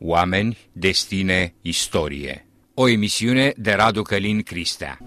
Oameni, destine, istorie. O emisiune de Radu Călin Cristea.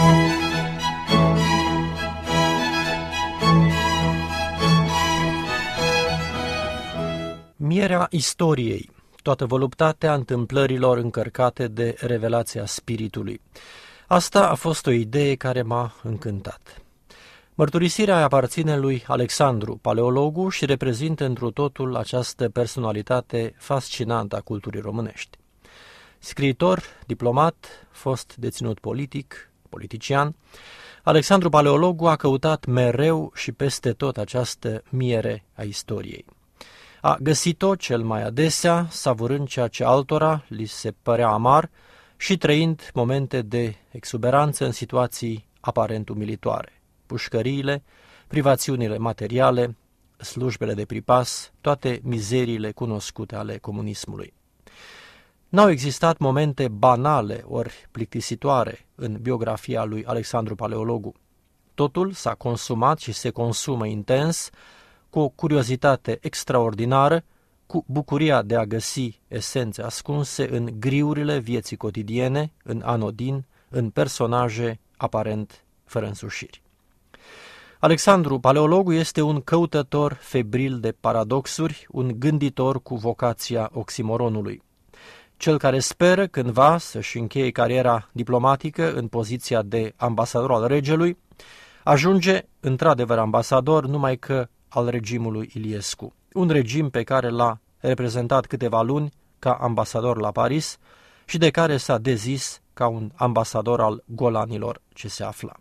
Mierea istoriei, toată voluptatea întâmplărilor încărcate de revelația spiritului. Asta a fost o idee care m-a încântat. Mărturisirea aparține lui Alexandru Paleologu și reprezintă întru totul această personalitate fascinantă a culturii românești. Scriitor, diplomat, fost deținut politician, Alexandru Paleologu a căutat mereu și peste tot această miere a istoriei. A găsit-o cel mai adesea, savurând ceea ce altora li se părea amar și trăind momente de exuberanță în situații aparent umilitoare. Pușcăriile, privațiunile materiale, slujbele de pripas, toate mizeriile cunoscute ale comunismului. N-au existat momente banale ori plictisitoare în biografia lui Alexandru Paleologu. Totul s-a consumat și se consumă intens, cu o curiozitate extraordinară, cu bucuria de a găsi esențe ascunse în griurile vieții cotidiene, în anodin, în personaje aparent fără însușiri. Alexandru Paleologu este un căutător febril de paradoxuri, un gânditor cu vocația oximoronului. Cel care speră cândva să-și încheie cariera diplomatică în poziția de ambasador al regelui, ajunge într-adevăr ambasador numai că al regimului Iliescu, un regim pe care l-a reprezentat câteva luni ca ambasador la Paris și de care s-a dezis ca un ambasador al golanilor ce se afla.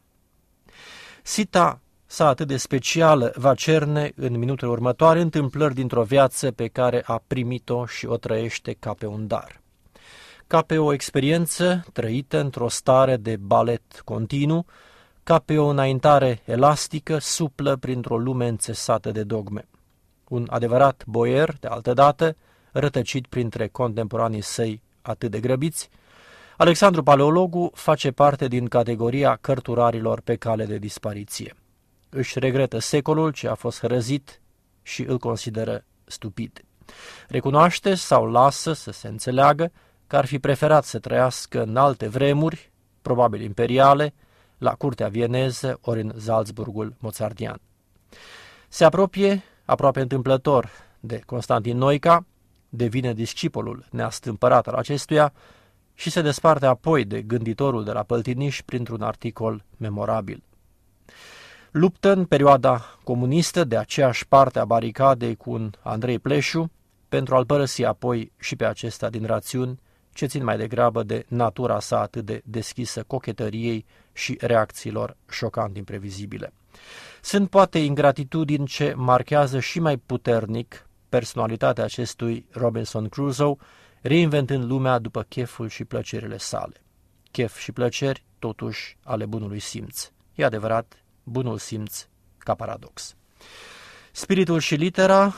Sita sa atât de specială va cerne în minutele următoare întâmplări dintr-o viață pe care a primit-o și o trăiește ca pe un dar. Ca pe o experiență trăită într-o stare de balet continuu, ca pe o înaintare elastică, suplă printr-o lume înțesată de dogme. Un adevărat boier, de altădată, rătăcit printre contemporanii săi atât de grăbiți, Alexandru Paleologu face parte din categoria cărturarilor pe cale de dispariție. Își regretă secolul ce a fost hărăzit și îl consideră stupid. Recunoaște sau lasă să se înțeleagă că ar fi preferat să trăiască în alte vremuri, probabil imperiale, la curtea vieneză ori în Salzburgul mozartian. Se apropie, aproape întâmplător, de Constantin Noica, devine discipolul neastâmpărat al acestuia și se desparte apoi de gânditorul de la Păltiniș printr-un articol memorabil. Luptă în perioada comunistă de aceeași parte a baricadei cu un Andrei Pleșu pentru a-l părăsi apoi și pe acesta din rațiuni ce țin mai degrabă de natura sa atât de deschisă cochetăriei și reacțiilor șocant imprevizibile. Sunt poate ingratitudini ce marchează și mai puternic personalitatea acestui Robinson Crusoe, reinventând lumea după cheful și plăcerile sale. Chef și plăceri, totuși, ale bunului simț. E adevărat, bunul simț ca paradox. Spiritul și litera,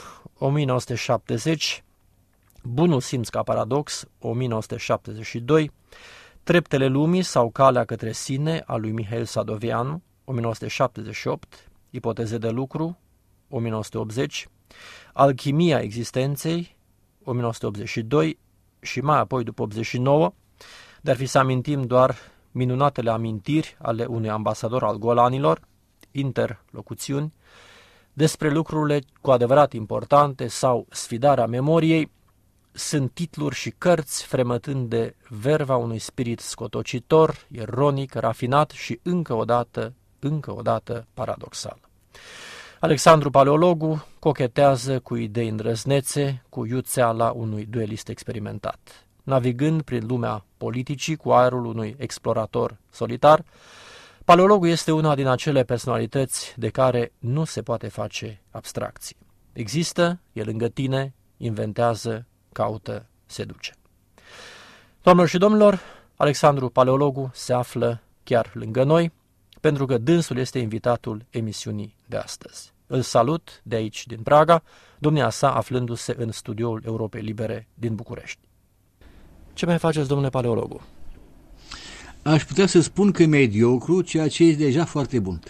1970, Bunul simț ca paradox, 1972, Treptele lumii sau Calea către sine, a lui Mihail Sadoveanu, 1978, Ipoteze de lucru, 1980, Alchimia existenței, 1982 și mai apoi după 89, de-ar fi să amintim doar minunatele amintiri ale unui ambasador al golanilor, interlocuțiuni, despre lucrurile cu adevărat importante sau Sfidarea memoriei, sunt titluri și cărți fremătând de verva unui spirit scotocitor, ironic, rafinat și încă o dată paradoxal. Alexandru Paleologu cochetează cu idei îndrăznețe, cu iuțeala unui duelist experimentat. Navigând prin lumea politicii cu aerul unui explorator solitar, Paleologu este una din acele personalități de care nu se poate face abstracție. Există, e lângă tine, inventează, caută, seduce. Doamnelor și domnilor, Alexandru Paleologu se află chiar lângă noi, pentru că dânsul este invitatul emisiunii de astăzi. Îl salut de aici, din Praga, domnia sa aflându-se în studioul Europei Libere din București. Ce mai faceți, domnule Paleologu? Aș putea să spun că e mediocru, ceea ce e deja foarte bun.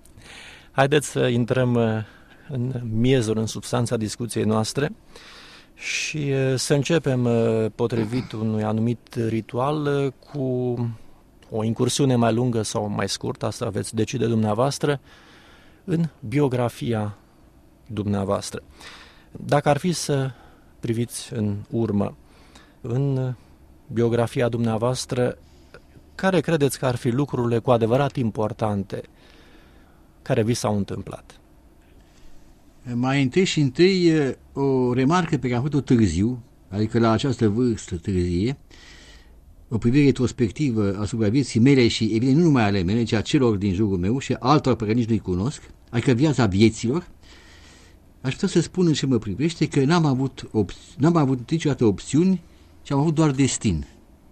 Haideți să intrăm în miezul, în substanța discuției noastre Și să începem, potrivit unui anumit ritual, cu o incursiune mai lungă sau mai scurtă, asta veți decide dumneavoastră, în biografia dumneavoastră. Dacă ar fi să priviți în urmă, în biografia dumneavoastră, care credeți că ar fi lucrurile cu adevărat importante care vi s-au întâmplat? Mai întâi o remarcă pe care am făcut-o târziu, adică la această vârstă târzie, o privire retrospectivă asupra vieții mele și, evident, nu numai ale mele, ci a celor din jurul meu și altor pe care nici nu-i cunosc, adică viața vieților. Aș putea să spun în ce mă privește că n-am avut niciodată opțiuni, ci am avut doar destin.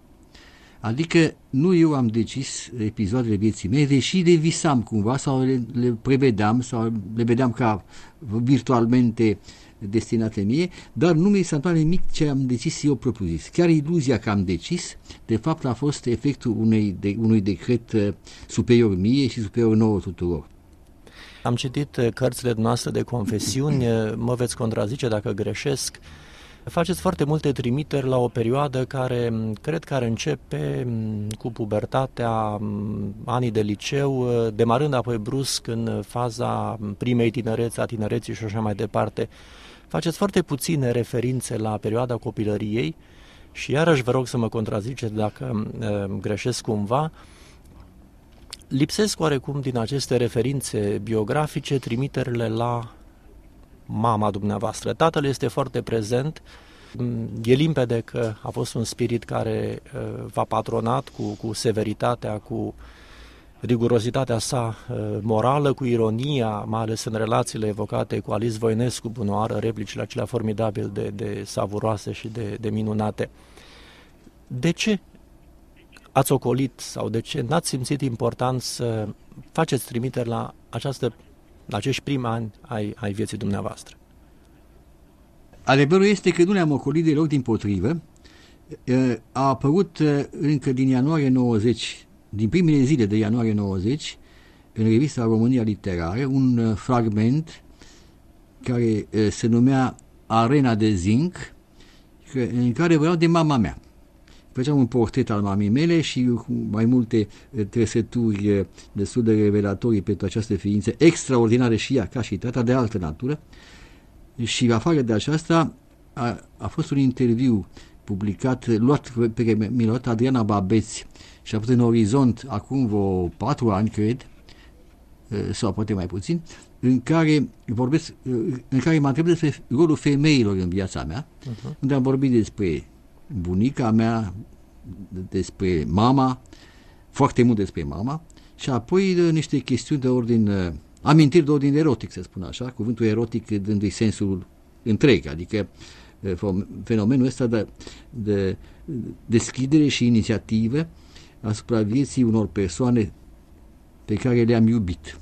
Adică nu eu am decis episoadele vieții mele, deși le visam cumva sau le prevedeam sau le vedeam ca virtualmente destinate mie, dar nu mi s-a întâmplat nimic ce am decis eu propriu-zis. Chiar iluzia că am decis, de fapt a fost efectul unui decret superior mie și superior nouă tuturor. Am citit cărțile noastre de confesiuni, mă veți contrazice dacă greșesc. Faceți foarte multe trimiteri la o perioadă care cred că ar începe cu pubertatea, anii de liceu, demarând apoi brusc în faza primei tinereți, a tinereții și așa mai departe. Faceți foarte puține referințe la perioada copilăriei și iarăși vă rog să mă contraziceți dacă greșesc cumva. Lipsesc oarecum din aceste referințe biografice trimiterile la mama dumneavoastră. Tatăl este foarte prezent, e limpede că a fost un spirit care v-a patronat cu severitatea, cu rigurozitatea sa morală, cu ironia, mai ales în relațiile evocate cu Alice Voinescu, bunoară, replicile acelea formidabil de savuroase și de minunate. De ce ați ocolit sau de ce n-ați simțit important să faceți trimiteri la acești primi ani ai vieții dumneavoastră? Adevărul este că nu le-am ocolit deloc, dimpotrivă. A apărut încă din ianuarie 90, din primele zile de ianuarie 90, în revista România Literară, un fragment care se numea Arena de Zinc, în care vreau de mama mea. Făceam un portret al mamei mele și cu mai multe trăsături destul de revelatorii pentru această ființă extraordinară și ea, ca și tata, de altă natură. Și afară de aceasta a fost un interviu publicat, pe care mi l-a luat Adriana Babeț și a pus în Orizont acum vreo 4 ani, cred, sau poate mai puțin, în care m-a întrebat despre rolul femeilor în viața mea, unde am vorbit despre bunica mea, despre mama, foarte mult despre mama, și apoi niște chestiuni de ordin, amintiri de ordin erotic, să spun așa, cuvântul erotic dându-i sensul întreg, adică fenomenul ăsta de deschidere și inițiativă asupra vieții unor persoane pe care le-am iubit.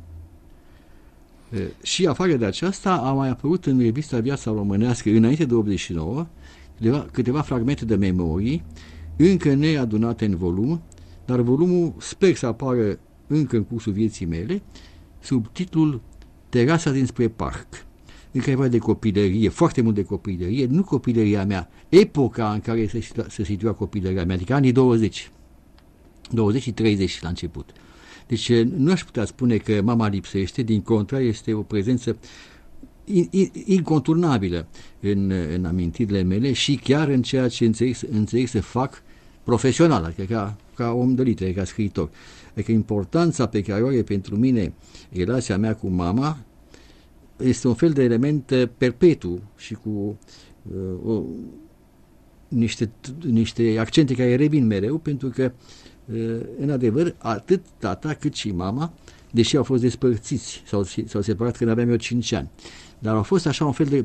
Și afară de aceasta a mai apărut în revista Viața Românească, înainte de 89, câteva fragmente de memorii, încă neadunate în volum, dar volumul sper să apară încă în cursul vieții mele, sub titlul Terasa dinspre parc, în care vorba de copilărie, foarte mult de copilărie, nu copilăria mea, epoca în care se situa copilăria mea, adică anii 20 și 30 la început. Deci nu aș putea spune că mama lipsește, din contră, este o prezență inconturnabilă în amintirile mele și chiar în ceea ce înțeleg să fac profesional, adică ca om de litere, ca scriitor. Adică importanța pe care o are pentru mine relația mea cu mama este un fel de element perpetu și cu niște accente care revin mereu, pentru că în adevăr, atât tata cât și mama, deși au fost despărțiți, s-au separat când aveam eu 5 ani, dar au fost așa un fel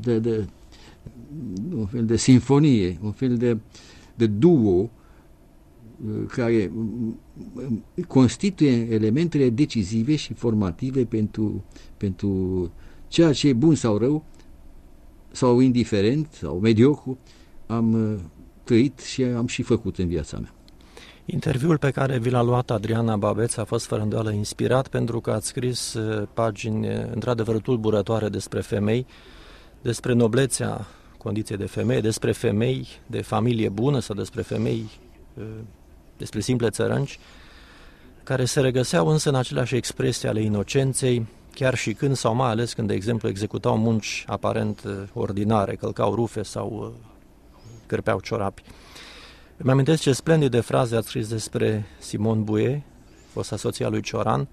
de sinfonie, un fel de duo care constituie elementele decisive și formative pentru ceea ce e bun sau rău, sau indiferent, sau mediocru, am trăit și am și făcut în viața mea. Interviul pe care vi l-a luat Adriana Babeț a fost fără îndoială inspirat, pentru că ați scris pagini într-adevăr tulburătoare despre femei, despre noblețea condiție de femeie, despre femei de familie bună sau despre femei, despre simple țărănci, care se regăseau însă în aceleași expresii ale inocenței, chiar și când sau mai ales când, de exemplu, executau munci aparent ordinare, călcau rufe sau cârpeau ciorapi. Îmi amintesc ce splendid de fraze ați scris despre Simone Bouet, fosta soția lui Cioran.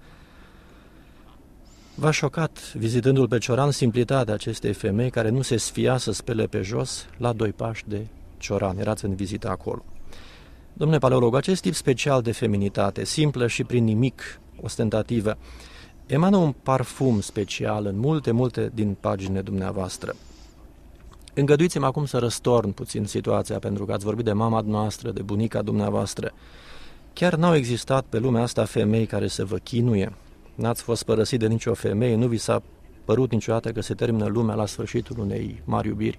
V-a șocat, vizitându-l pe Cioran, simplitatea acestei femei care nu se sfia să spele pe jos la 2 pași de Cioran. Erați în vizită acolo. Domnule paleolog, acest tip special de feminitate, simplă și prin nimic ostentativă, emană un parfum special în multe din paginile dumneavoastră. Îngăduiți-mi acum să răstorn puțin situația, pentru că ați vorbit de mama noastră, de bunica dumneavoastră. Chiar n-au existat pe lumea asta femei care să vă chinuie? N-ați fost părăsit de nicio femeie? Nu vi s-a părut niciodată că se termină lumea la sfârșitul unei mari iubiri?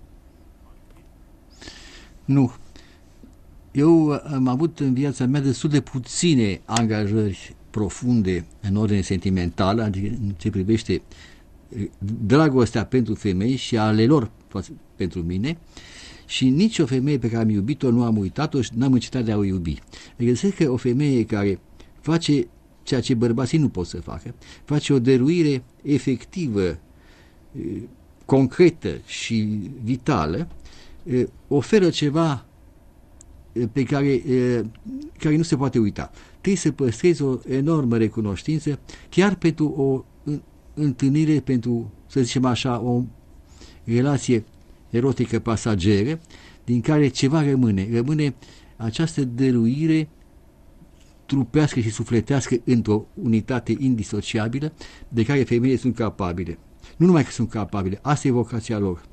Nu. Eu am avut în viața mea destul de puține angajări profunde în ordine sentimentală, adică în ce privește dragostea pentru femei și ale lor pentru mine, și nicio femeie pe care am iubit-o nu am uitat-o și n-am încetat de a o iubi. Găsesc că o femeie care face ceea ce bărbații nu pot să facă, face o dăruire efectivă, concretă și vitală, oferă ceva pe care nu se poate uita. Trebuie să păstrezi o enormă recunoștință chiar pentru o întâlnire, pentru, să zicem așa, o relație erotică pasageră, din care ceva rămâne această dăruire trupească și sufletească într-o unitate indisociabilă de care femeile sunt capabile. Nu numai că sunt capabile, asta e vocația lor.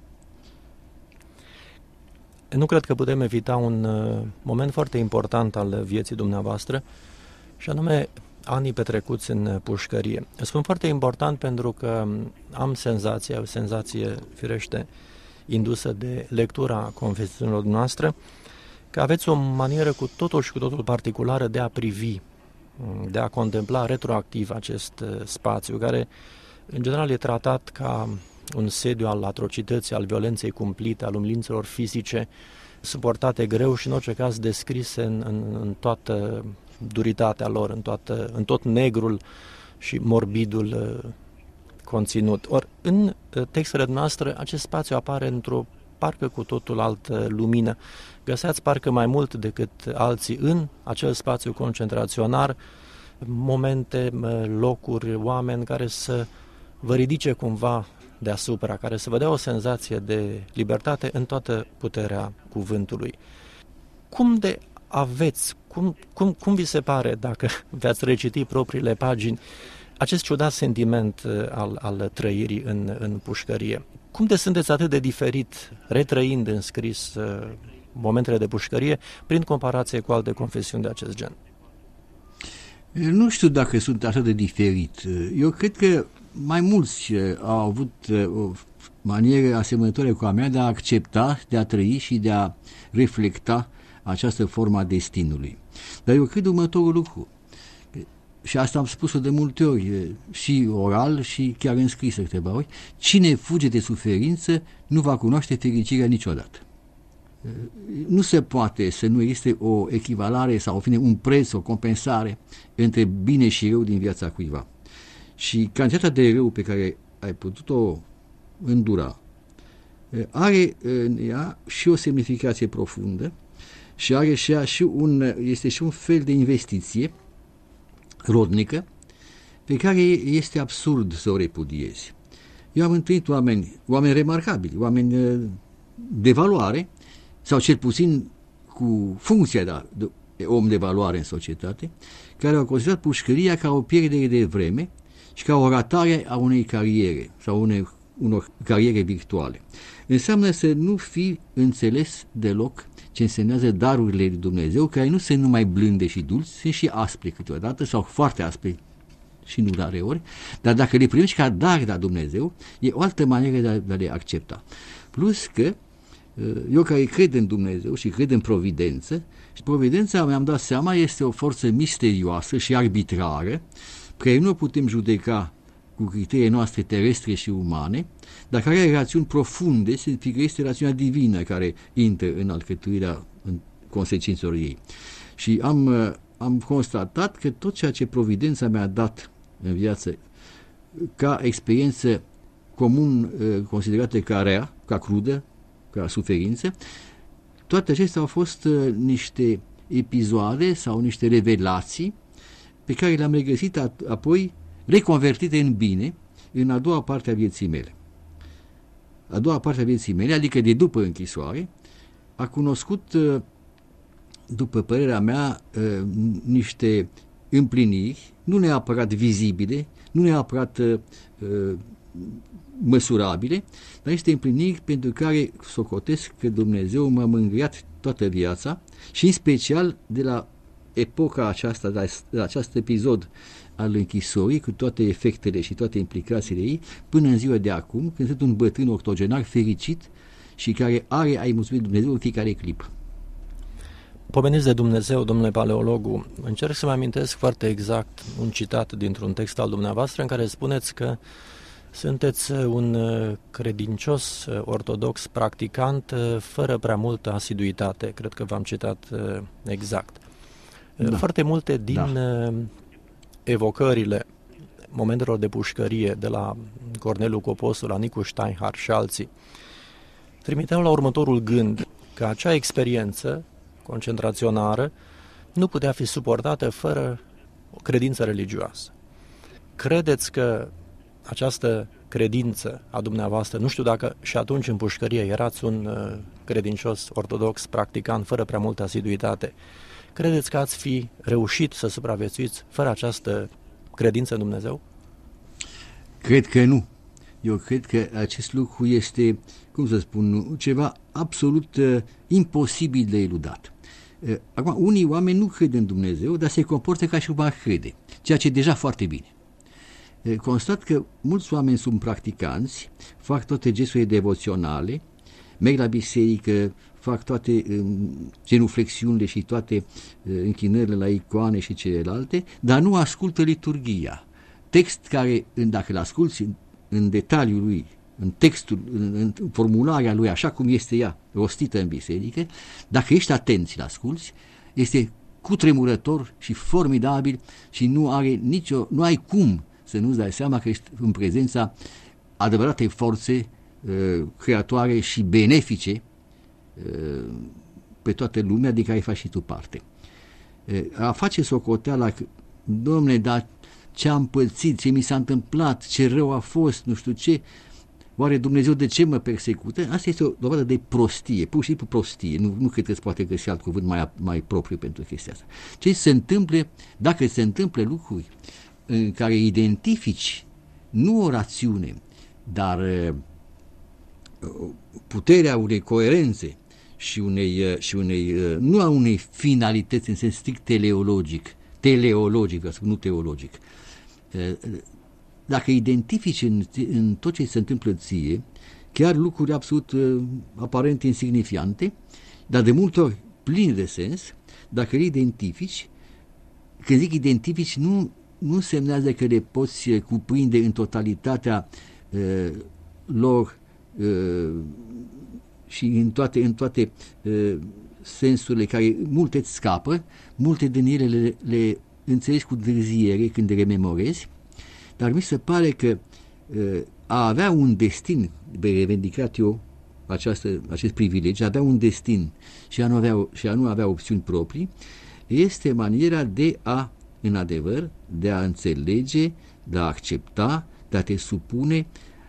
Nu cred că putem evita un moment foarte important al vieții dumneavoastră, și anume anii petrecuți în pușcărie. Spun foarte important pentru că am o senzație firește indusă de lectura confesiunilor noastre, că aveți o manieră cu totul particulară de a privi, de a contempla retroactiv acest spațiu, care în general e tratat ca un sediu al atrocității, al violenței cumplite, al umilințelor fizice, suportate greu și în orice caz descrise în toată duritatea lor, în tot negrul și morbidul conținut. Ori în textele noastre acest spațiu apare într-o parcă cu totul altă lumină. Găseați parcă mai mult decât alții în acel spațiu concentraționar momente, locuri, oameni care să vă ridice cumva deasupra, care să vă dea o senzație de libertate în toată puterea cuvântului. Cum de aveți, cum vi se pare, dacă veați reciti propriile pagini, acest ciudat sentiment al trăirii în pușcărie? Cum de sunteți atât de diferit, retrăind în scris momentele de pușcărie, prin comparație cu alte confesiuni de acest gen? Nu știu dacă sunt așa de diferit. Eu cred că mai mulți au avut o manieră asemănătoare cu a mea de a accepta, de a trăi și de a reflecta această formă a destinului. Dar eu cred următorul lucru, și asta am spus-o de multe ori, și oral și chiar în scris câteva ori: cine fuge de suferință nu va cunoaște fericirea niciodată. Nu se poate să nu existe o echivalare sau un preț, o compensare între bine și rău din viața cuiva. Și cantitatea de rău pe care ai putut-o îndura are în ea și o semnificație profundă și are este și un fel de investiție rodnică pe care este absurd să o repudiezi. Eu am întâlnit oameni remarcabili, oameni de valoare, sau cel puțin cu funcția de om de valoare în societate, care au considerat pușcăria ca o pierdere de vreme și ca o ratare a unei cariere sau unor cariere virtuale. Înseamnă să nu fi înțeles deloc ce însemnează darurile lui Dumnezeu, care nu sunt numai blânde și dulci, sunt și aspre câteodată sau foarte aspre și nu rare ori, dar dacă le primești ca dar de la Dumnezeu, e o altă manieră de a le accepta. Plus că eu care cred în Dumnezeu și cred în providență, și providența, mi-am dat seama, este o forță misterioasă și arbitrară, care nu o putem judeca cu criteriile noastre terestre și umane, dar care are rațiuni profunde, fiindcă este rațiunea divină care intră în alcătuirea în consecințelor ei. Și am constatat că tot ceea ce providența mi-a dat în viață ca experiență comun considerată ca rea, ca crudă, ca suferință, toate acestea au fost niște episoade sau niște revelații pe care le-am regăsit apoi reconvertite în bine în a doua parte a vieții mele. A doua parte a vieții mele, adică de după închisoare, a cunoscut, după părerea mea, niște împliniri, nu neapărat vizibile, nu neapărat măsurabile, dar niște împliniri pentru care socotesc că Dumnezeu m-a mângâiat toată viața și în special de la epoca aceasta, de la acest episod al închisorii, cu toate efectele și toate implicațiile ei, până în ziua de acum, când sunt un bătrân octogenar fericit și care are a-i mulțumi Dumnezeu în fiecare clipă. Pomeniți de Dumnezeu, domnule paleologu, încerc să-mi amintesc foarte exact un citat dintr-un text al dumneavoastră în care spuneți că sunteți un credincios ortodox practicant fără prea multă asiduitate. Cred că v-am citat exact. Da. Foarte multe din evocările momentelor de pușcărie de la Corneliu Coposu, la Nicu Steinhardt și alții trimiteau la următorul gând, că acea experiență concentraționară nu putea fi suportată fără o credință religioasă. Credeți că această credință a dumneavoastră, nu știu dacă și atunci în pușcărie erați un credincios ortodox practicant fără prea multă asiduitate, credeți că ați fi reușit să supraviețuiți fără această credință în Dumnezeu? Cred că nu. Eu cred că acest lucru este, cum să spun, ceva absolut imposibil de eludat. Acum, unii oameni nu cred în Dumnezeu, dar se comportă ca și cum ar crede, ceea ce e deja foarte bine. Constat că mulți oameni sunt practicanți, fac toate gesturile devoționale, merg la biserică, fac toate genuflexiunile și toate închinările la icoane și celelalte, dar nu ascultă liturghia. Text care, dacă îl asculți în detaliul lui, în textul, în formularea lui, așa cum este ea rostită în biserică, dacă ești atent și l-asculți, este cutremurător și formidabil și nu ai cum să nu-ți dai seama că ești în prezența adevăratei forțe creatoare și benefice pe toată lumea de care faci și tu parte. A face socoteala că, Dom'le, dar ce am pățit, ce mi s-a întâmplat, ce rău a fost, nu știu ce, oare Dumnezeu de ce mă persecută? Asta este o dovadă de prostie, pur și simplu prostie, nu cred că îți poate găsi alt cuvânt mai propriu pentru chestia asta. Ce se întâmplă, dacă se întâmplă lucruri în care identifici nu o rațiune, dar puterea unei coerențe și nu a unei finalități în sens strict teleologic, nu teologic. Dacă identifici în tot ce se întâmplă ție, chiar lucruri absolut aparent insignifiante, dar de multe ori pline de sens, dacă le identifici, când zic identifici, nu însemnează că le poți cuprinde în totalitatea lor și în toate sensurile care multe îți scapă, multe din ele le înțelegi cu dârziere când le rememorezi, dar mi se pare că a avea un destin, revendicat eu acest privilegiu, a avea un destin și a nu avea opțiuni proprii, este maniera de a, în adevăr, de a înțelege, de a accepta, de a te supune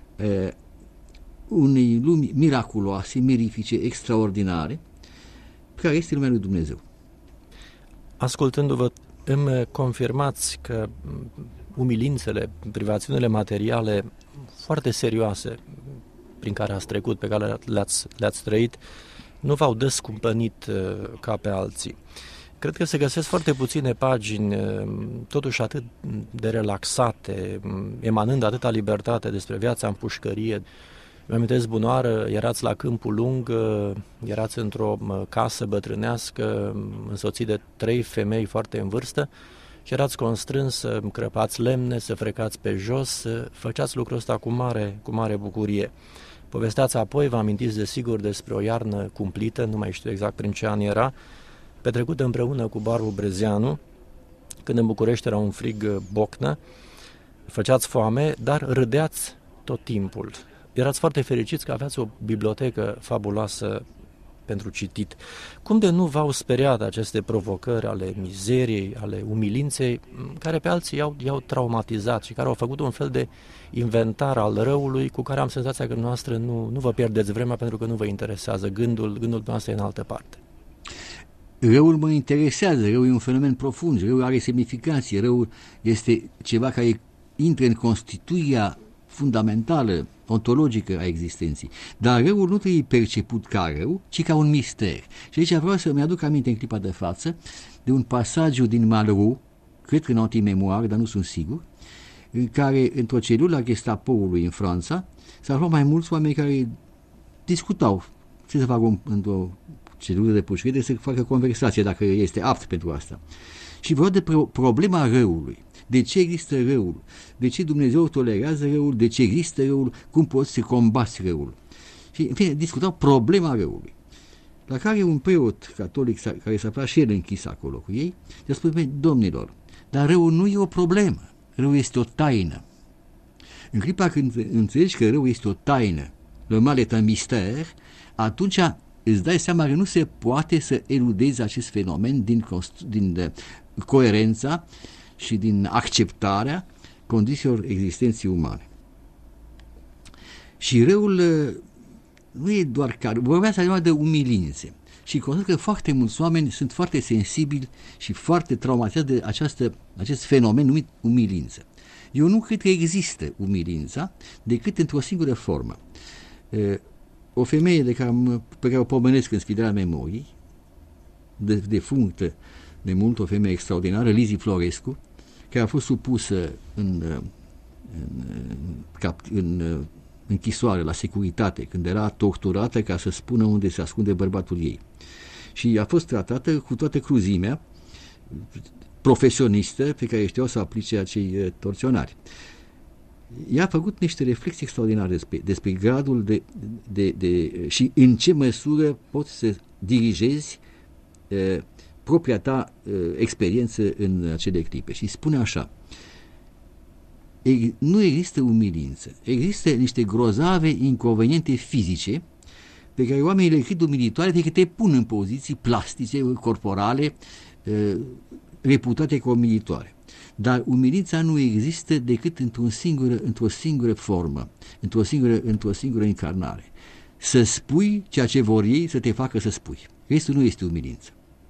unei lumi miraculoase, mirifice, extraordinare, care este lumea lui Dumnezeu. Ascultându-vă, îmi confirmați că umilințele, privațiunile materiale foarte serioase prin care ați trecut, pe care le-ați trăit, nu v-au descumpănit ca pe alții. Cred că se găsesc foarte puține pagini, totuși atât de relaxate, emanând atâta libertate despre viața în pușcărie. Mi-amintesc bunoară, erați la Câmpul Lung, erați într-o casă bătrânească, însoțit de 3 femei foarte în vârstă și erați constrâns să crăpați lemne, să frecați pe jos, făceați lucrul ăsta cu mare bucurie. Povesteați apoi, vă amintiți desigur despre o iarnă cumplită, nu mai știu exact prin ce an era, petrecută împreună cu Barbu Brezeanu, când în București era un frig bocnă, făceați foame, dar râdeați tot timpul. Erați foarte fericiți că aveați o bibliotecă fabuloasă pentru citit. Cum de nu v-au speriat aceste provocări ale mizeriei, ale umilinței, care pe alții i-au traumatizat și care au făcut un fel de inventar al răului cu care am senzația că noastră nu vă pierdeți vremea pentru că nu vă interesează, gândul noastră e în altă parte? Răul mă interesează, răul e un fenomen profund, răul are semnificație, răul este ceva care intră în constituirea fundamentală, ontologică a existenței. Dar răul nu trebuie perceput ca rău, ci ca un mister. Și aici vreau să mi-aduc aminte în clipa de față de un pasaj din Malraux, cred că în antimemoare, dar nu sunt sigur, în care într-o celulă a Gestapoului în Franța se aflau mai mulți oameni care discutau ce să facă într-o celulă de pușcărie, să facă conversație dacă este apt pentru asta. Și vreau de problema răului. De ce există răul? De ce Dumnezeu tolerează răul? De ce există răul? Cum poți să combați răul? Și, în fine, discutau problema răului. La care un preot catolic, care s-a aflat și el închis acolo cu ei, i-a spus: domnilor, dar răul nu e o problemă. Răul este o taină. În clipa când înțelegi că răul este o taină, le mal est un mystère, atunci îți dai seama că nu se poate să eludezi acest fenomen din coerența și din acceptarea condițiilor existenței umane. Și răul nu e doar care, vorbeați numai de umilințe. Și consider că foarte mulți oameni sunt foarte sensibili și foarte traumatizați de acest fenomen numit umilință. Eu nu cred că există umilința decât într-o singură formă. O femeie pe care o pomenesc în schiderea memoriei, defunctă de mult, o femeie extraordinară, Lizzie Florescu, care a fost supusă în închisoare la securitate, când era torturată ca să spună unde se ascunde bărbatul ei. Și a fost tratată cu toată cruzimea profesionistă pe care știau să aplice acei torționari. Ea a făcut niște reflexii extraordinare despre gradul și în ce măsură poți să dirigezi propria ta experiență în acele clipe. Și spune așa: nu există umilință, există niște grozave inconveniente fizice pe care oamenii le cred umilitoare decât te pun în poziții plastice, corporale, reputate ca umilitoare. Dar umilința nu există decât într-o singură formă, într-o singură încarnare. Să spui ceea ce vor ei să te facă să spui. Restul nu este umilință.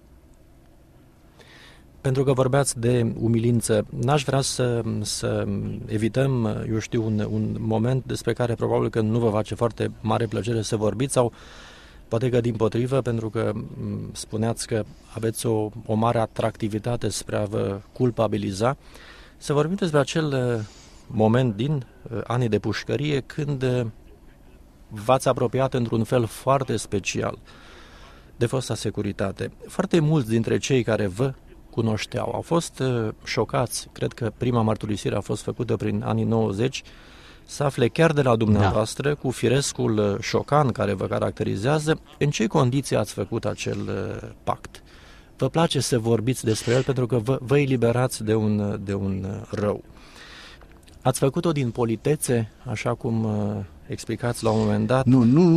Pentru că vorbeați de umilință, n-aș vrea să evităm, eu știu, un moment despre care probabil că nu vă face foarte mare plăcere să vorbiți, sau poate că dimpotrivă, pentru că spuneați că aveți o mare atractivitate spre a vă culpabiliza, să vorbim despre acel moment din anii de pușcărie când v-ați apropiat într-un fel foarte special de fosta securitate. Foarte mulți dintre cei care vă cunoșteau au fost șocați, cred că prima mărturisire a fost făcută prin anii 90, să afle chiar de la dumneavoastră, cu firescul șocant care vă caracterizează, în ce condiții ați făcut acel pact. Vă place să vorbiți despre el pentru că vă eliberați de un rău. Ați făcut-o din politețe, așa cum explicați la un moment dat?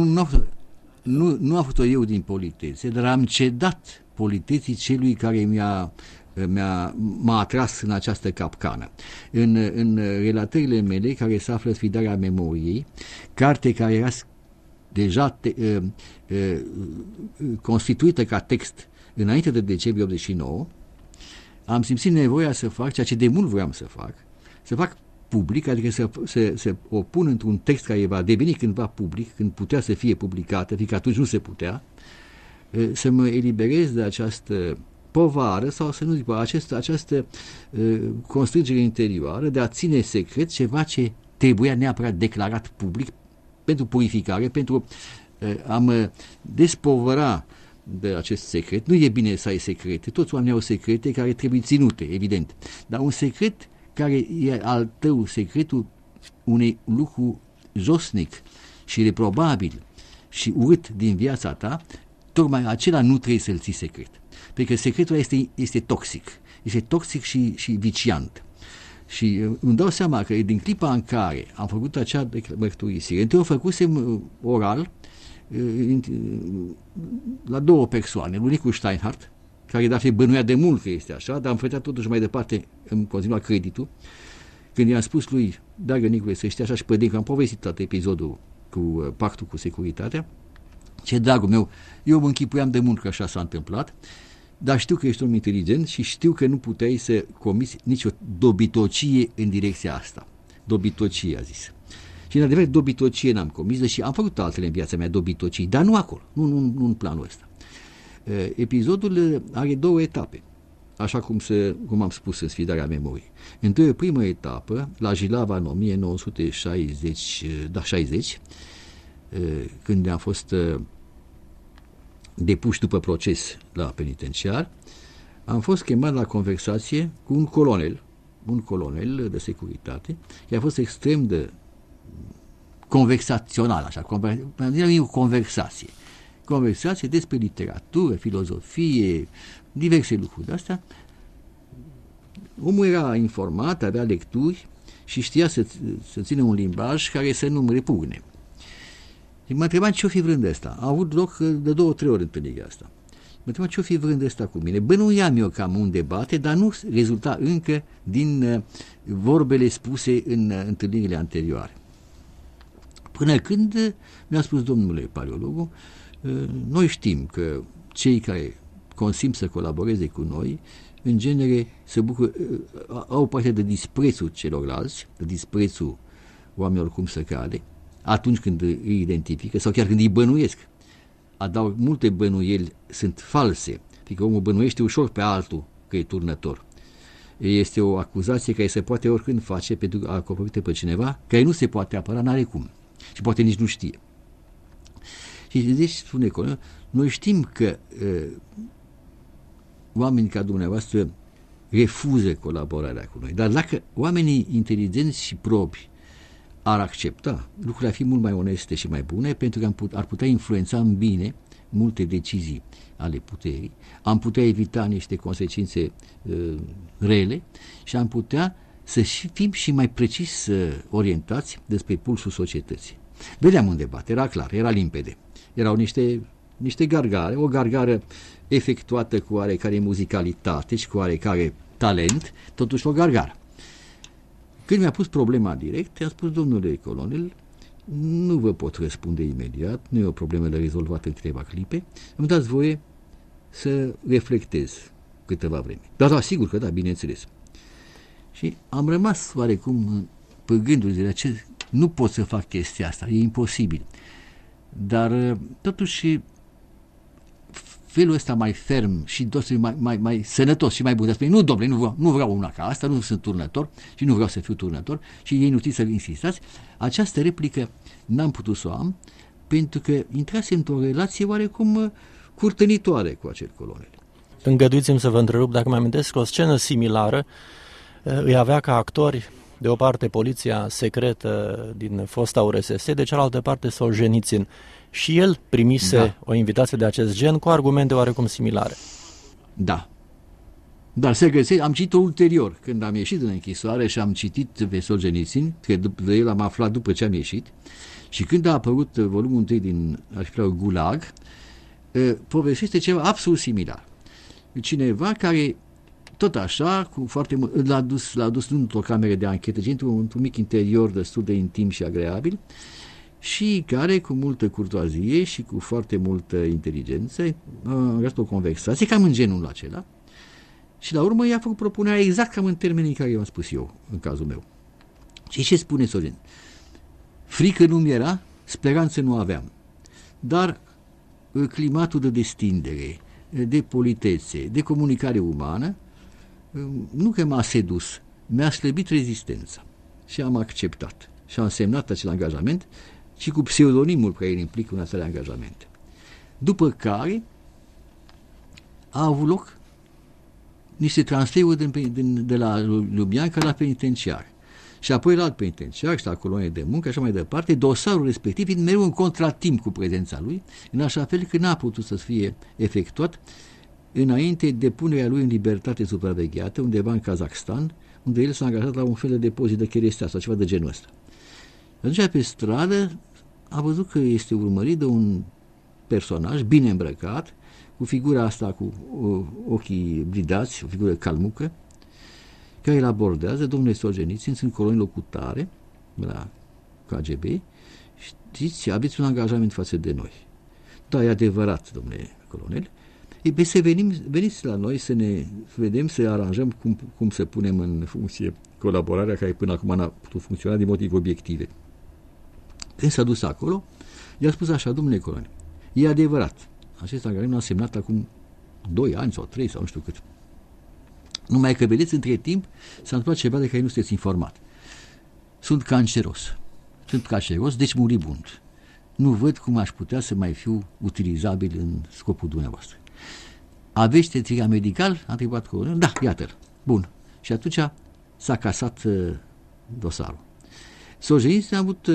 Nu am făcut-o eu din politețe, dar am cedat politeții celui care m-a atras în această capcană. În relatările mele, care se află Sfidarea memoriei, carte care era deja constituită ca text înainte de decembrie 89, am simțit nevoia să fac ceea ce de mult vreau să fac public, adică să o pun într-un text care va deveni cândva public, când putea să fie publicată, fiindcă atunci nu se putea, să mă eliberez de această povară, sau să nu zic, această constrângere interioară de a ține secret ceva ce trebuia neapărat declarat public pentru purificare, pentru a mă despovăra de acest secret. Nu e bine să ai secrete. Toți oamenii au secrete care trebuie ținute, evident. Dar un secret care e al tău, secretul unui lucru josnic și reprobabil și urât din viața ta, tocmai acela nu trebuie să-l ții secret. Pentru că secretul este toxic. Este toxic și viciant. Și îmi dau seama că din clipa în care am făcut acea mărturisire, întâi o făcusem oral la 2 persoane, lui Nicu Steinhardt, care de altfel bănuia de mult că este așa, dar am făcut totuși mai departe, îmi continua creditul, când i-am spus lui, dragă Nicule, să știi așa și pădin, că am povestit tot episodul cu pactul cu securitatea, ce dragul meu, eu mă închipuiam de mult că așa s-a întâmplat, dar știu că ești om inteligent și știu că nu puteai să comiți nicio dobitocie în direcția asta. Dobitocie, a zis. Și în adevăr, dobitocie n-am comis, deși am făcut altele în viața mea, dobitocii, dar nu acolo, nu în planul ăsta. Episodul are 2 etape, așa cum am spus în sfidarea memoriei. Întâi, prima etapă, la Jilava în 1960, când am fost depuși după proces la penitenciar, am fost chemat la conversație cu un colonel de securitate, care a fost extrem de conversațional, așa, o conversație despre literatură, filozofie, diverse lucruri de astea. Omul era informat, avea lecturi și știa să țină un limbaj care să nu-mi repugne. Și mă întrebam ce-o fi vrând ăsta. A avut loc de 2-3 ori întâlnirea asta. Mă întrebam ce-o fi vrând ăsta cu mine. Bănuiam eu cam un debate, dar nu rezulta încă din vorbele spuse în întâlnirile anterioare. Până când mi-a spus domnule paleologul, noi știm că cei care consimt să colaboreze cu noi, în genere se bucură, au parte de disprețul celorlalți, de disprețul oamenilor cum să cade, atunci când îi identifică sau chiar când îi bănuiesc. Adaug, multe bănuieli sunt false, fiindcă omul bănuiește ușor pe altul că e turnător. Este o acuzație care se poate oricând face pentru a acoperi pe cineva care nu se poate apăra, n-are cum. Și poate nici nu știe. Și deci spune că noi știm că oamenii ca dumneavoastră refuză colaborarea cu noi, dar dacă oamenii inteligenți și probi ar accepta, lucrurile ar fi mult mai oneste și mai bune, pentru că ar putea influența în bine multe decizii ale puterii, am putea evita niște consecințe rele și am putea să fim și mai precis orientați despre pulsul societății. Vedeam un debat, era clar, era limpede. Erau niște gargare, o gargară efectuată cu oarecare muzicalitate și cu oarecare talent, totuși o gargară. Când mi-a pus problema direct, i-am spus, domnule colonel, nu vă pot răspunde imediat, nu e o problemă de rezolvat în câteva clipe, îmi dați voie să reflectez câteva vreme. Da, sigur că da, bineînțeles. Și am rămas oarecum pe gânduri de ce nu pot să fac chestia asta, e imposibil. Dar totuși felul ăsta mai ferm și mai sănătos și mai bun. Spune, nu, domnule, nu vreau una ca asta, nu sunt turnător și nu vreau să fiu turnător și e inutil să insistați. Această replică n-am putut să o am pentru că intrase într-o relație oarecum curtănitoare cu acel colonel. Îngăduiți-mi să vă întrerup, dacă mă amintesc, o scenă similară îi avea ca actori de o parte poliția secretă din fosta URSS, de cealaltă parte Solzhenitsyn. Și el primise o invitație de acest gen cu argumente oarecum similare. Da. Dar se găsește, am citit-o ulterior, când am ieșit din închisoare și am citit pe Solzhenitsyn, că de el am aflat după ce am ieșit, și când a apărut volumul 1 din arhipelagul Gulag, povestește ceva absolut similar. Cineva care tot așa, cu foarte mult, l-a dus nu într-o cameră de anchetă, ci într-un mic interior destul de intim și agreabil, și care, cu multă curtoazie și cu foarte multă inteligență, a avut o conversație, cam în genul acela, și la urmă i-a făcut propunerea exact cam în termenii care i-am spus eu, în cazul meu. Și ce spune Sorin? Frică nu-mi era, speranță nu aveam, dar climatul de destindere, de politețe, de comunicare umană, nu că m-a sedus, mi-a slăbit rezistența și am acceptat și am semnat acel angajament și cu pseudonimul care îl implică un astfel de angajament. După care a avut loc niște transferuri de la Ljubljanka la penitenciar. Și apoi la alt penitenciar și la colonie de muncă, așa mai departe, dosarul respectiv fiind mereu în contratimp cu prezența lui, în așa fel că n-a putut să fie efectuat înainte de punerea lui în libertate supravegheată, undeva în Kazakhstan, unde el s-a angajat la un fel de depozit de cherestea sau ceva de genul ăsta. Atunci, pe stradă, a văzut că este urmărit de un personaj bine îmbrăcat, cu figura asta cu ochii bridați, o figură calmucă, care îl abordează: domnule Solzhenitsyn, sunt colonelul cu tare la KGB, știți, aveți un angajament față de noi. Da, e adevărat, domnule colonel. Ei, să veniți la noi să ne vedem, să aranjăm cum să punem în funcție colaborarea care până acum n-a putut funcționa din motive obiective. Când s-a dus acolo, i-a spus așa: domnule colonel, e adevărat, acest angajament l-a semnat acum 2 ani sau 3 sau nu știu cât. Numai că, vedeți, între timp s-a întâmplat ceva de care nu sunteți informat. Sunt canceros, deci muribund. Nu văd cum aș putea să mai fiu utilizabil în scopul dumneavoastră. Aveți certificat medical? A întrebat colonelul. Da, iată-l. Bun. Și atunci s-a casat dosarul. Solzhenitsyn a avut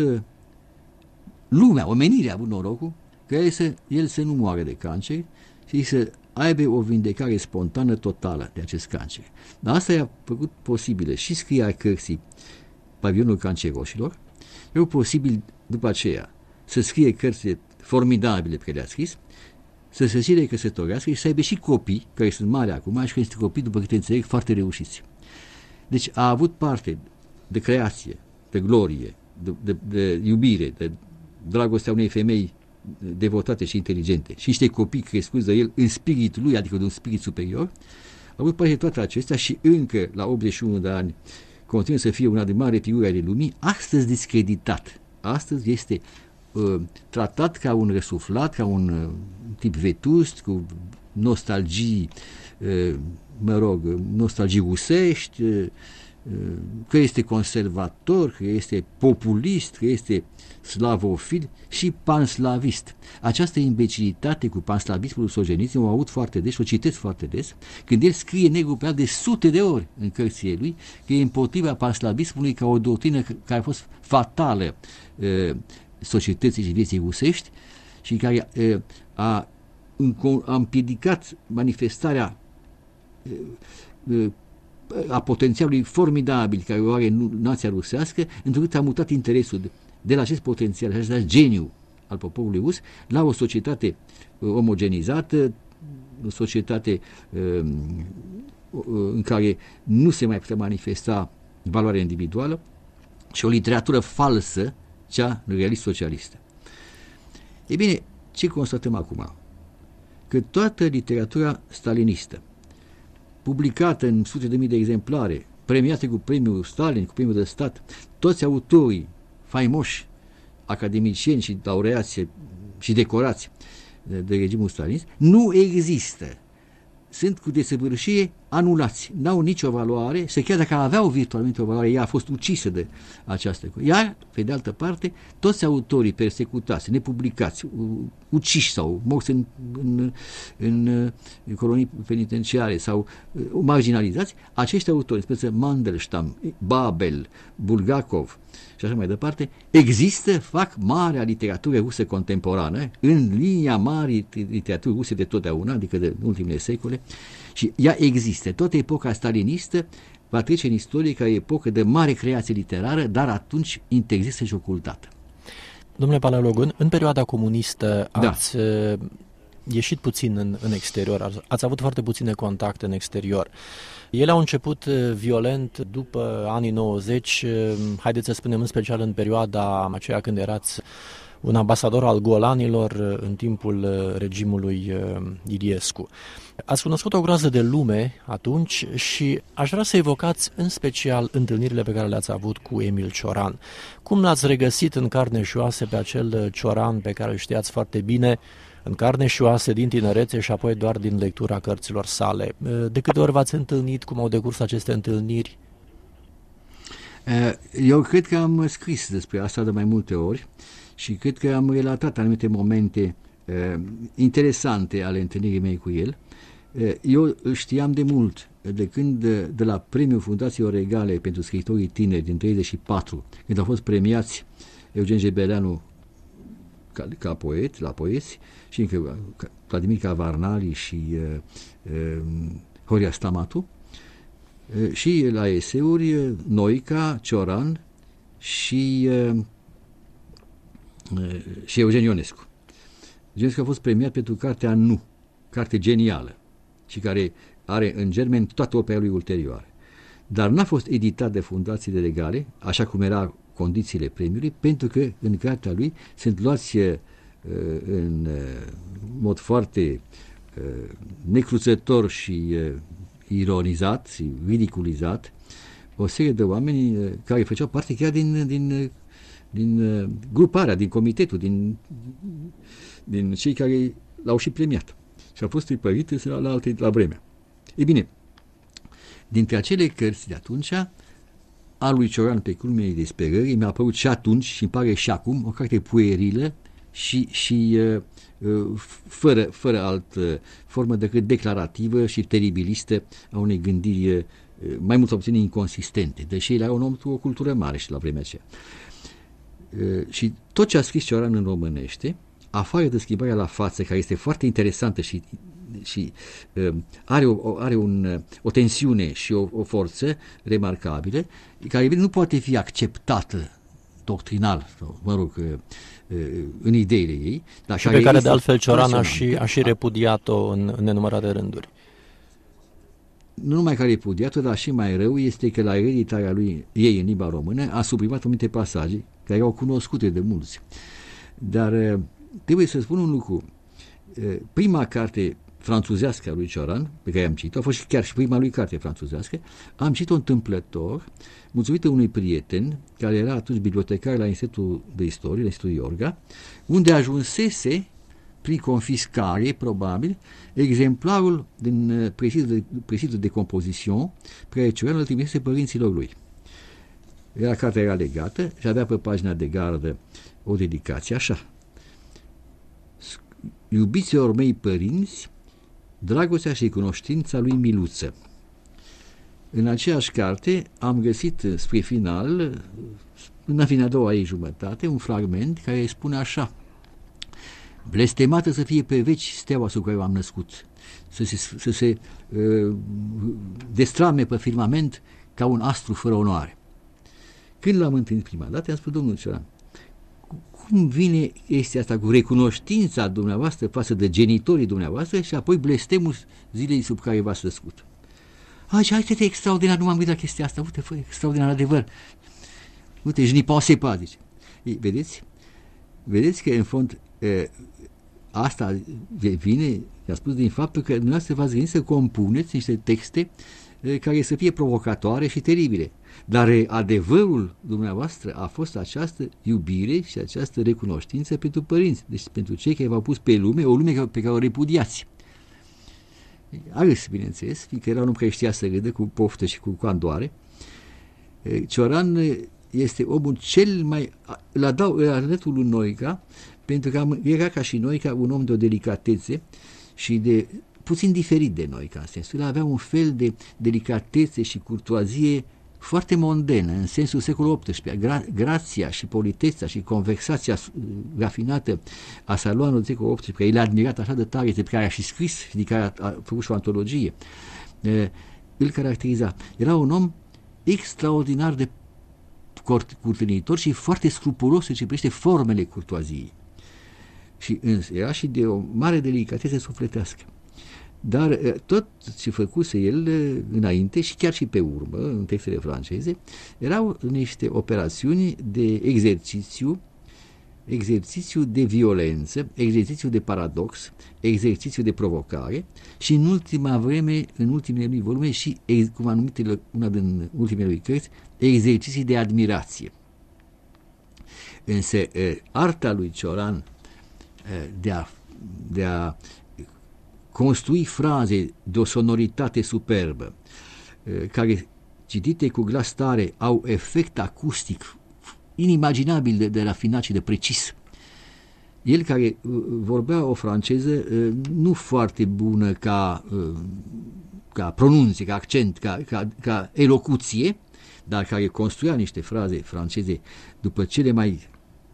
omenirea a avut norocul că el să nu moară de cancer și să aibă o vindecare spontană totală de acest cancer. Dar asta i-a făcut posibilă și scrierea cărții Pavilionul Canceroșilor. E posibil după aceea să scrie cărțile formidabile pe care le-a scris, să se recăsătorească și să aibă și copii, care sunt mari acum, și că este copii, după câte înțeleg, foarte reușiți. Deci a avut parte de creație, de glorie, de iubire, de dragostea unei femei devotate și inteligente și niște copii crescuți de el în spiritul lui, adică de un spirit superior. A avut parte de toate acestea și încă la 81 de ani continuă să fie una de mare figură ale lumii, astăzi discreditat. Astăzi este tratat ca un răsuflat, ca un tip vetust, cu nostalgii, nostalgii rusești, că este conservator, că este populist, că este slavofil și panslavist. Această imbecilitate cu panslavismul Solzhenitsyn o aud foarte des, o citesc foarte des, când el scrie negru pe alb de sute de ori în cărțile lui că e împotriva panslavismului ca o doctrină care a fost fatală societății și vieții rusești și care a împiedicat manifestarea a potențialului formidabil care o are nația rusească, întrucât a mutat interesul de la acest potențial, de acest geniu al poporului rus, la o societate omogenizată, o societate în care nu se mai putea manifesta valoarea individuală și o literatură falsă, cea realist-socialistă. Ei bine, ce constatăm acum? Că toată literatura stalinistă, publicată în sute de mii de exemplare, premiate cu premiul Stalin, cu premiul de stat, toți autorii faimoși, academicieni și laureați și decorați de regimul stalinist, nu există. Sunt cu desăvârșire anulați. N-au nicio valoare, și chiar dacă aveau virtualmente o valoare, ea a fost ucisă de această. Iar, pe de altă parte, toți autorii persecutați, nepublicați, uciși sau morți în colonii penitenciare sau marginalizați, acești autori, spre Mandelstam, Babel, Bulgakov și așa mai departe, există, fac marea literatură rusă contemporană, în linia marii literaturii ruse de totdeauna, adică de ultimele secole, și ea există. Toată epoca stalinistă va trece în istorie ca epocă de mare creație literară, dar atunci interzisă și ocultată. Domnule Palaiologă, în perioada comunistă ați ieșit puțin în exterior, ați avut foarte puține contacte în exterior. Ele au început violent după anii 90, haideți să spunem în special în perioada aceea când erați un ambasador al Golanilor în timpul regimului Iliescu. Ați cunoscut o groază de lume atunci și aș vrea să evocați în special întâlnirile pe care le-ați avut cu Emil Cioran. Cum l-ați regăsit în carne și oase pe acel Cioran pe care îl știați foarte bine, în carne și oase din tinerețe și apoi doar din lectura cărților sale? De câte ori v-ați întâlnit? Cum au decurs aceste întâlniri? Eu cred că am scris despre asta de mai multe ori și cred că am relatat anumite momente interesante ale întâlnirii mei cu el. Eu știam de mult, de la premiul Fundației Regale pentru scriitorii tineri din 34, când au fost premiați Eugen Gebeleanu ca poet, la poeți, și încă Vladimir Cavarnali și Horia Stamatu, și la eseuri Noica, Cioran și Eugen Ionescu. Ionescu a fost premiat pentru cartea Nu, carte genială și care are în germen toate operele lui ulterioare. Dar n-a fost editat de fundațiile legale, așa cum era condițiile premiului, pentru că în cartea lui sunt luați în mod foarte necruțător și ironizat și ridiculizat o serie de oameni care făceau parte chiar din gruparea, din comitetul, din cei care l-au și premiat. Și a fost tipărit la vreme. Ei bine, dintre acele cărți de atunci, a lui Cioran, Pe culmea disperării, mi-a apărut și atunci și îmi pare și acum o carte puerilă și fără altă formă decât declarativă și teribilistă a unei gândiri mai mult sau puțin inconsistente, deși el era un om cu o cultură mare și la vremea aceea. Și tot ce a scris Cioran în românește, afară de Schimbarea la față, care este foarte interesantă și are o tensiune și o forță remarcabile, care nu poate fi acceptată doctrinal, mă rog, în ideile ei. Dar și pe care de altfel Cioran a și repudiat-o în nenumărate rânduri. Nu numai că a repudiat-o, dar și mai rău este că la editarea lui ei în limba română a suprimat anumite pasaje care erau cunoscute de mulți. Dar trebuie să spun un lucru. Prima carte franțuzească a lui Cioran, pe care am citit-o, a fost chiar și prima lui carte franțuzească, am citit-o întâmplător, mulțumită unui prieten, care era atunci bibliotecar la Institutul de Istorie, la Institutul Iorga, unde ajunsese, prin confiscare, probabil, exemplarul din presidiul de compozition, pe care Cioran îl trimise părinților lui. Cartea era legată și avea pe pagina de gardă o dedicație așa: Iubiților mei părinți, dragostea și cunoștința lui Miluță. În aceeași carte am găsit spre final, în a doua ei jumătate, un fragment care spune așa: blestemată să fie pe veci steaua sub care am născut, să se destrame pe firmament ca un astru fără onoare. Când l-am întâlnit prima dată, am spus: domnul Cioran, cum vine este asta cu recunoștința dumneavoastră față de genitorii dumneavoastră și apoi blestemul zilei sub care v-ați născut? Uite, e extraordinar, nu m-am gândit la chestia asta, uite, fă, extraordinar, adevăr. Uite, je n'y pensais pas, zice. Vedeți că, în fond, asta vine, i-a spus, din faptul că dumneavoastră v-ați gândit să compuneți niște texte care să fie provocatoare și teribile. Dar adevărul dumneavoastră a fost această iubire și această recunoștință pentru părinți, deci pentru cei care v-au pus pe lume, o lume pe care o repudiați. A râs, bineînțeles, fiindcă era un om care știa să râdă cu poftă și cu candoare. Cioran este omul cel mai... La netul lui Noica, pentru că era ca și Noica un om de o delicatețe și de puțin diferit de Noica, în sensul că avea un fel de delicatețe și curtoazie foarte mondenă, în sensul secolului XVIII. Grația și politețea și conversația rafinată a saloanului secolului XVIII, care el a admirat așa de tare, de care a și scris și de care a făcut și o antologie, îl caracteriza. Era un om extraordinar de curtenitor și foarte scrupulos în ce privește formele curtoaziei. Și era și de o mare delicatețe sufletească. Dar tot ce făcuse el înainte și chiar și pe urmă, în textele franceze, erau niște operațiuni de exercițiu de violență, exercițiu de paradox, exercițiu de provocare și în ultimele lui volume și, cum a numit una din ultimele lui cărți, exerciții de admirație. Însă arta lui Cioran de a construi fraze de o sonoritate superbă, care, citite cu glas tare, au efect acustic inimaginabil de rafinat și de precis, El care vorbea o franceză nu foarte bună ca pronunție, ca accent, ca elocuție, dar care construia niște fraze franceze după cele mai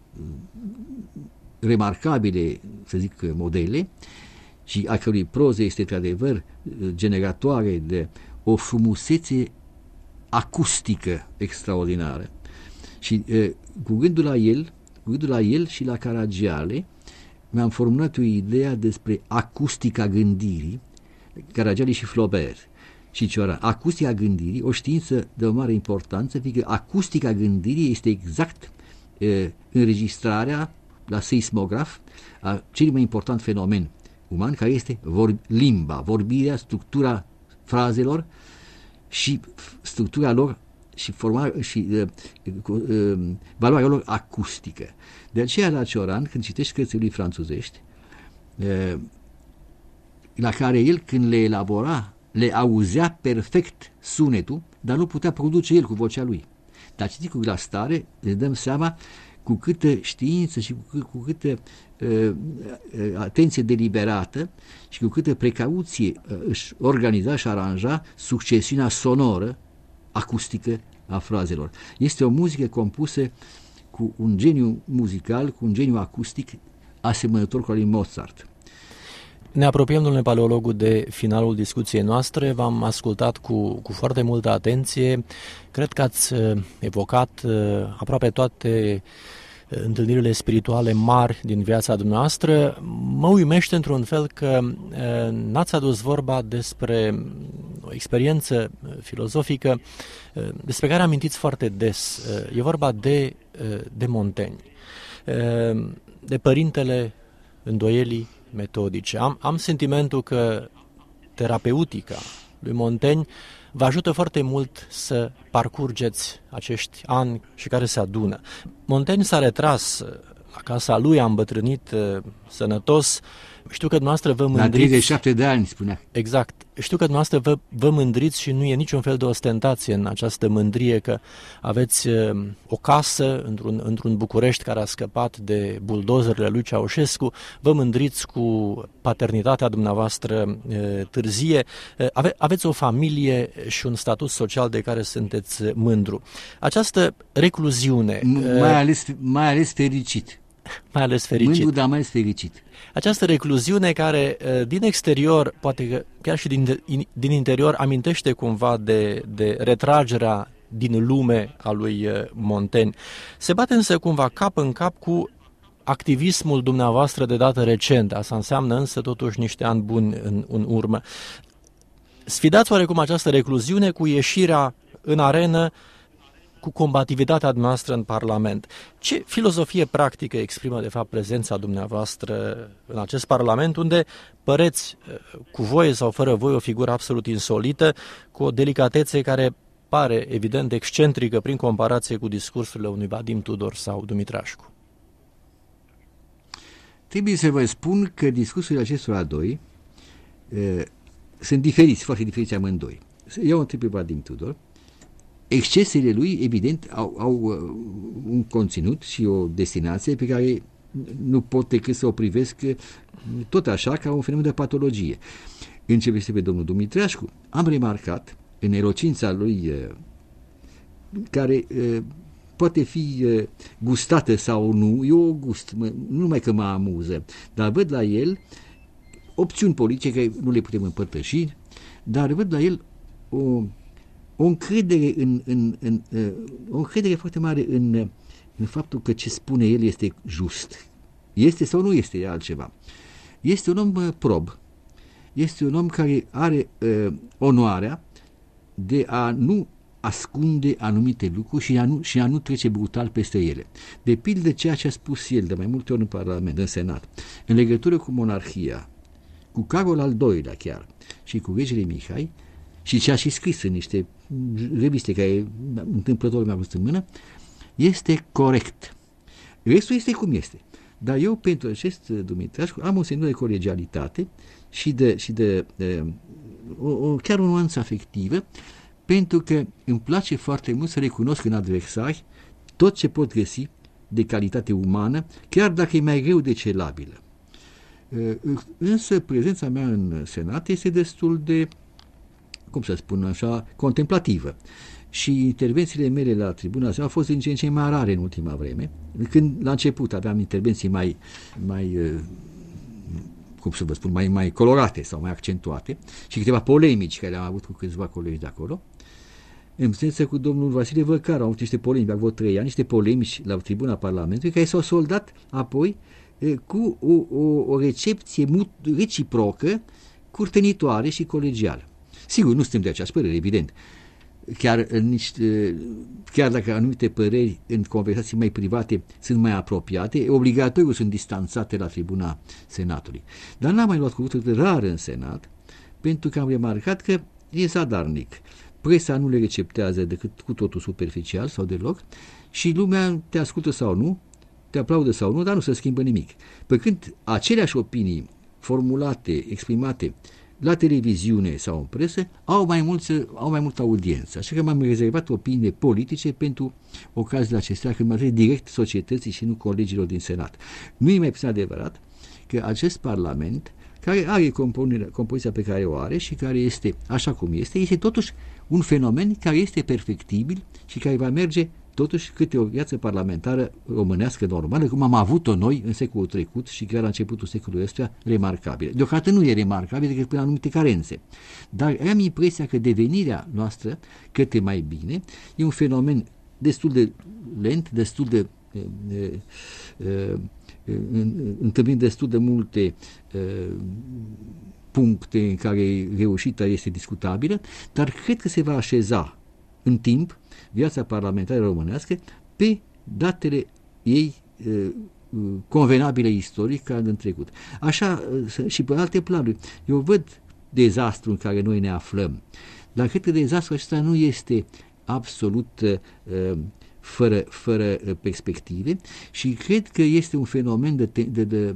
remarcabile, să zic, modele, și a cărui proză este într-adevăr generatoare de o frumusețe acustică extraordinară. Și cu gândul la el și la Caragiale, mi-am formulat o idee despre acustica gândirii, Caragiale și Flaubert și Cioran. Acustica gândirii, o știință de o mare importanță, fiindcă acustica gândirii este exact înregistrarea la seismograf a cel mai important fenomen uman, care este limba, vorbirea, structura frazelor și structura lor și valoarea lor acustică. De aceea la Cioran, când citești cărțile lui franțuzești, la care el, când le elabora, le auzea perfect sunetul, dar nu putea produce el cu vocea lui. Dar citit cu glas tare, ne dăm seama cu câtă știință și cu câtă atenție deliberată și cu câtă precauție își organiza și aranja succesiunea sonoră, acustică a frazelor. Este o muzică compusă cu un geniu muzical, cu un geniu acustic asemănător cu al lui Mozart. Ne apropiem, domnule paleologu, de finalul discuției noastre. V-am ascultat cu foarte multă atenție. Cred că ați evocat aproape toate întâlnirile spirituale mari din viața dumneavoastră. Mă uimește într-un fel că n-ați adus vorba despre o experiență filozofică despre care amintiți foarte des. E vorba de Montaigne, de părintele îndoielii metodice. Am sentimentul că terapeutica lui Montaigne vă ajută foarte mult să parcurgeți acești ani și care se adună. Montaigne s-a retras la casa lui, a îmbătrânit sănătos. Știu că dumneavoastră vă mândriți... La 37 de ani, spunea. Exact. Știu că dumneavoastră vă mândriți și nu e niciun fel de ostentație în această mândrie că aveți o casă într-un București care a scăpat de buldozerele lui Ceaușescu. Vă mândriți cu paternitatea dumneavoastră târzie. Aveți o familie și un statut social de care sunteți mândru. Această recluziune... Mai ales fericit. Mai ales fericit. Mândru, dar mai ales fericit. Această recluziune care din exterior, poate că chiar și din interior, amintește cumva de retragerea din lume a lui Montaigne. Se bate însă cumva cap în cap cu activismul dumneavoastră de dată recentă. Asta înseamnă însă totuși niște ani buni în urmă. Sfidați oarecum această recluziune cu ieșirea în arenă, cu combativitatea noastră în Parlament. Ce filozofie practică exprimă, de fapt, prezența dumneavoastră în acest Parlament, unde păreți, cu voie sau fără voie, o figură absolut insolită, cu o delicatețe care pare, evident, excentrică prin comparație cu discursurile unui Vadim Tudor sau Dumitrașcu? Trebuie să vă spun că discursurile acestora doi sunt diferiți, foarte diferiți amândoi. Eu întreb pe Vadim Tudor. Excesele lui, evident, au un conținut și o destinație pe care nu pot decât să o privesc tot așa, ca un fenomen de patologie. În ce privește pe domnul Dumitrașcu, am remarcat în elocința lui, care poate fi gustată sau nu, eu o gust, nu numai că mă amuză, dar văd la el opțiuni politice care nu le putem împărtăși, dar văd la el o încredere o încredere foarte mare în faptul că ce spune el este just. Este sau nu este altceva. Este un om prob. Este un om care are onoarea de a nu ascunde anumite lucruri și a nu trece brutal peste ele. De pildă ceea ce a spus el de mai multe ori în Parlament, în Senat, în legătură cu monarhia, cu Carol al II-lea chiar și cu regele Mihai, și ce a și scris în niște reviste care întâmplător mi-a pus în mână, este corect. Restul este cum este. Dar eu, pentru acest Dumitrașcu, am o semnă de colegialitate și de chiar o nuanță afectivă, pentru că îmi place foarte mult să recunosc în adversari tot ce pot găsi de calitate umană, chiar dacă e mai greu de celabilă. Însă prezența mea în Senat este destul de, cum să spun așa, contemplativă. Și intervențiile mele la tribuna Senatului au fost din ce în ce mai rare în ultima vreme. Când la început aveam intervenții mai cum să vă spun, mai colorate sau mai accentuate și câteva polemici care le-am avut cu câțiva colegi de acolo. În sență cu domnul Vasile Văcaru, am avut niște polemici, acum 3 ani, niște polemici la tribuna Parlamentului, care s-au soldat apoi cu o recepție reciprocă, curtenitoare și colegială. Sigur, nu suntem de aceeași părere, evident. Chiar dacă anumite păreri în conversații mai private sunt mai apropiate, obligatoriu sunt distanțate la tribuna Senatului. Dar n-am mai luat cuvântul rar în Senat, pentru că am remarcat că e zadarnic. Presa nu le receptează decât cu totul superficial sau deloc și lumea te ascultă sau nu, te aplaudă sau nu, dar nu se schimbă nimic. Pe când aceleași opinii formulate, exprimate la televiziune sau în presă au mai multă audiență. Așa că m-am rezervat opiniile politice pentru ocaziile acestea, când mă refer direct societății și nu colegilor din Senat. Nu e mai puțin adevărat că acest Parlament, care are compoziția pe care o are și care este așa cum este totuși un fenomen care este perfectibil și care va merge totuși câte o viață parlamentară românească normală, cum am avut-o noi în secolul trecut și chiar la începutul secolului ăsta, remarcabilă. Deocamdată nu e remarcabilă decât prin anumite carențe. Dar am impresia că devenirea noastră către mai bine e un fenomen destul de lent, destul de întâlnind destul de multe puncte în care reușita este discutabilă, dar cred că se va așeza în timp viața parlamentară românească pe datele ei convenabile istoric ca în trecut. Așa și pe alte planuri. Eu văd dezastru în care noi ne aflăm, dar cred că dezastrul acesta nu este absolut fără perspective și cred că este un fenomen de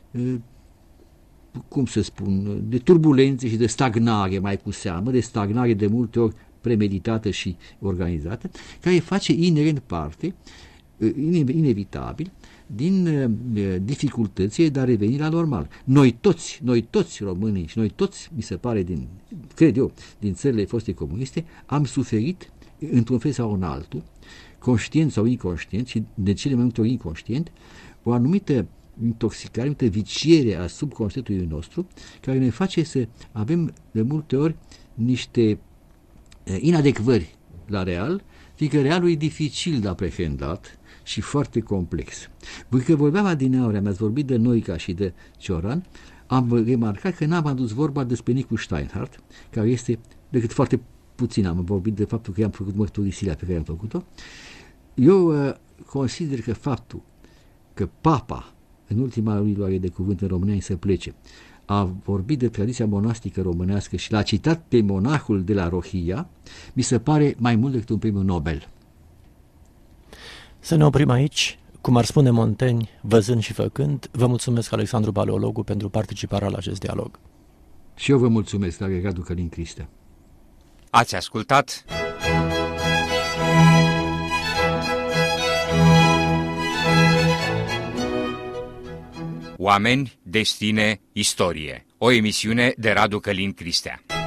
cum să spun, de turbulențe și de stagnare mai cu seamă, de stagnare de multe ori premeditată și organizată, care face inerent parte, inevitabil, din dificultățile de a reveni la normal. Noi toți românii și noi toți, mi se pare, cred eu, din țările foste comuniste, am suferit într-un fel sau în altul, conștient sau inconștient și de cele mai multe ori inconștient, o anumită intoxicare, o anumită viciere a subconștientului nostru, care ne face să avem de multe ori niște inadecvări la real, fiindcă realul e dificil de aprehendat și foarte complex. Că vorbeam adineaurea, mi-ați vorbit de Noica și de Cioran, am remarcat că n-am adus vorba despre Nicu Steinhardt, care este, decât foarte puțin am vorbit de faptul că i-am făcut mărturisirea pe care am făcut-o. Eu consider că faptul că Papa, în ultima lui luare de cuvânt în România, să plece, a vorbit de tradiția monastică românească și l-a citat pe monahul de la Rohia, mi se pare mai mult decât un premiu Nobel. Să ne oprim aici. Cum ar spune Montaigne, văzând și făcând, vă mulțumesc, Alexandru Paleologu, pentru participarea la acest dialog. Și eu vă mulțumesc, dragă Radu Călin Cristea. Ați ascultat Oameni, destine, istorie. O emisiune de Radu Călin Cristea.